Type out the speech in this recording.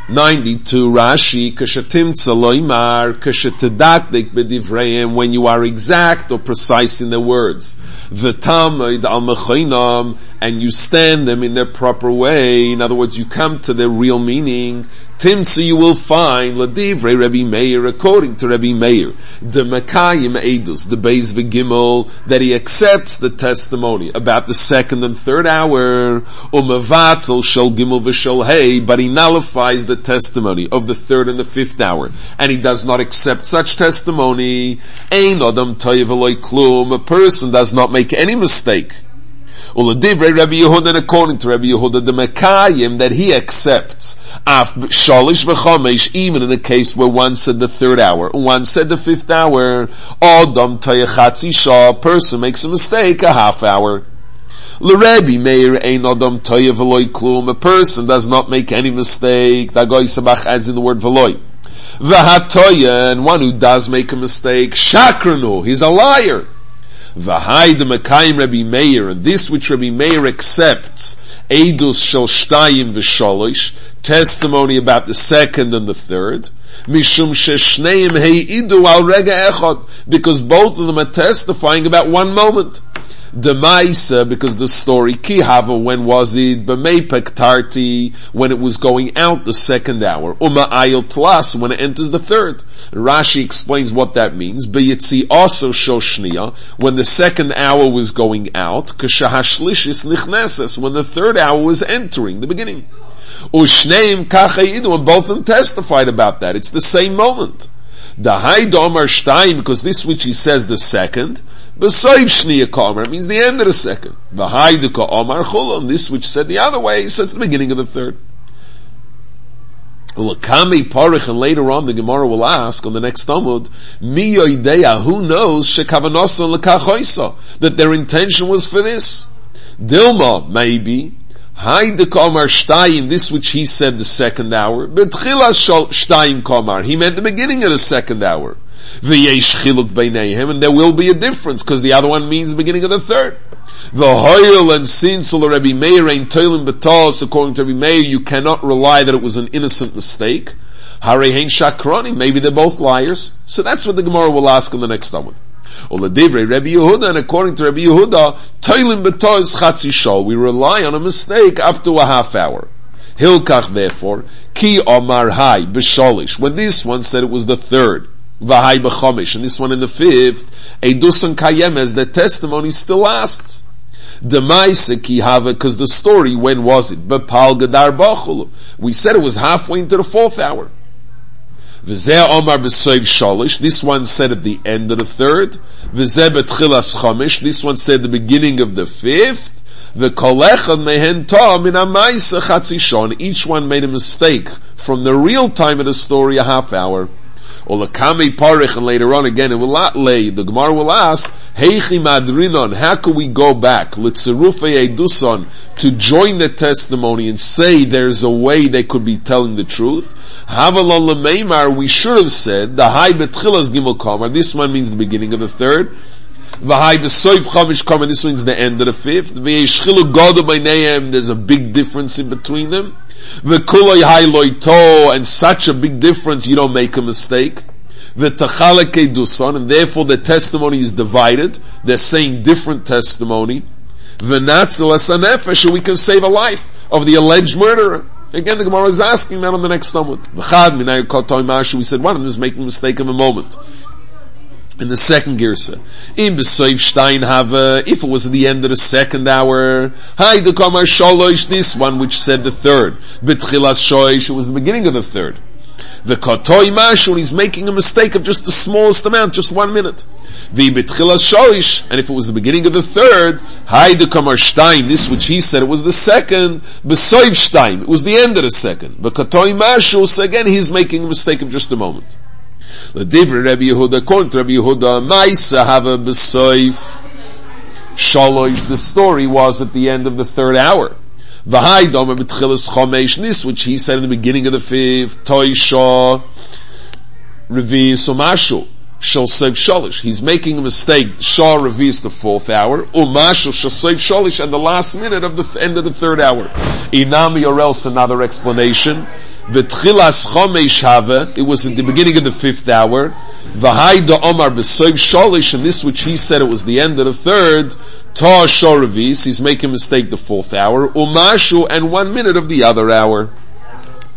92 Rashi, Kashatimtza loimar, kashatadakdik bedivreim, when you are exact or precise in the words. V'tamid al mechinam, and you stand them in their proper way. In other words, you come to their real meaning. Timtza, you will find ladivrei Rabbi Meir, according to Rabbi Meir, the Mekayim Eidus, the Beis V'Gimel, that he accepts the testimony about the second and third hour, umevatel shel Gimel v'shel Hey, but he nullifies the testimony of the third and the fifth hour, and he does not accept such testimony. Ein adam toyev v'loy klum, a person does not make any mistake. Uladivrei Rabbi Yehuda, and according to Rabbi Yehuda, the Mekayim, that he accepts, af shalish v'chamesh, even in a case where one said the third hour, one said the fifth hour, adam tayechatzi shah, a person makes a mistake, a half hour. L'Rebbe Meir ein adam toyev v'loy klum, a person does not make any mistake. The Goy Sabach adds in the word v'loy. V'hatoya, and one who does make a mistake, shakranu, he's a liar. V'hai the Mekayim Rabbi Meir, and this which Rabbi Meir accepts, Eidus shel Shtayim v'Sholish, testimony about the second and the third, Mishum sheshneim hei'idu al rega echad, because both of them are testifying about one moment. The Maisa, because the story, Kihava, when was it? B'meipek tarti, when it was going out the second hour. Ayil tlas, when it enters the third. Rashi explains what that means. B'yitzi also shoshniya, when the second hour was going out. K'shahashlishis nichneses, when the third hour was entering, the beginning. Ushneim kachayidu, and both of them testified about that. It's the same moment. The Haida Omar Shtayim, because this which he says the second, B'soiv Shniya Ka'omar, it means the end of the second. The Haida Ka'omar Chulon, this which said the other way, so it's the beginning of the third. L'kamei Parich, and later on the Gemara will ask on the next Talmud, Mi yoideya, who knows, shekavanosan l'kachoisa, that their intention was for this. Dilma, maybe, Haida Ka'omar Shtayim, this which he said the second hour, B'tchilas Shtayim Ka'omar, he meant the beginning of the second hour. V'yesh chiluk beineihem, and there will be a difference, because the other one means the beginning of the third. V'hoyel, and since Rabbi Meir ain't toilim b'tos, according to Rabbi Meir, you cannot rely that it was an innocent mistake. Harei hein shakroni, maybe they're both liars. So that's what the Gemara will ask in the next Talmud. Uladivrei Rabbi Yehuda, and according to Rabbi Yehuda, toilim b'tos chatzi shol, we rely on a mistake up to a half hour. Hilkach, therefore, ki omar hai b'sholish, when this one said it was the third, v'hai b'chomish, and this one in the fifth, eidusan kayemes, the testimony still lasts. Demaisa ki hava, because the story, when was it? B'pal gadar b'chulu. We said it was halfway into the fourth hour. V'zeh omar b'soiv sholish, this one said at the end of the third. V'zeh b'tchilas chomish, this one said at the beginning of the fifth. V'kol echad mehen ta min ha'maisa chatzi shon, each one made a mistake from the real time of the story, a half hour. Or Lakame Parich, and later on again, it will not lay. The Gemara will ask, Heichi Madrinon, how can we go back, Litzerufei Eduson, to join the testimony and say there's a way they could be telling the truth? Havalon Lemeimar, we should have said, the Hai Betchilas Gimel Kamar, this one means the beginning of the third. V'hai B'soiv Chamish Kamar, this means the end of the fifth. V'yeshchilu Godo B'neihem, there's a big difference in between them. V'kuloi hailoi to, and such a big difference, you don't make a mistake. V'tachalek eduson, and therefore the testimony is divided. They're saying different testimony. V'natzel esanefesh, and we can save a life of the alleged murderer. Again, the Gemara is asking that on the next Talmud. V'chad minay kotoi mashu, we said one of them is making a mistake of a moment. In the second girsa, in b'soiv shtayin hava, if it was at the end of the second hour, hay the kamar sholosh, this one which said the third, b'tchilas shoish, it was the beginning of the third. The kotoi mashu, he's making a mistake of just the smallest amount, just 1 minute. The b'tchilas shoish, and if it was the beginning of the third, hay the kamar shtayin, this which he said it was the second, b'soiv shtayin, it was the end of the second. The kotoi mashu, so again he's making a mistake of just a moment. The Divrei Rabbi Yehuda, according to Rabbi Yehuda, Maisa Hava B'soif Shalosh, the story was at the end of the third hour. V'hai Doma B'tchilas Chomesh, this which he said in the beginning of the fifth, Toisha Revi Somashu Shal Soif Shalish. He's making a mistake. Shah Revi is the fourth hour. Umashu Shal Soif Shalish, and the last minute of the end of the third hour. Inami, or else another explanation. V'tchilas chomesh have, it was in the beginning of the 5th hour. V'hai da omar b'soiv sholish, and this which he said it was the end of the 3rd, ta shoravis, he's making a mistake the 4th hour, umashu, and 1 minute of the other hour.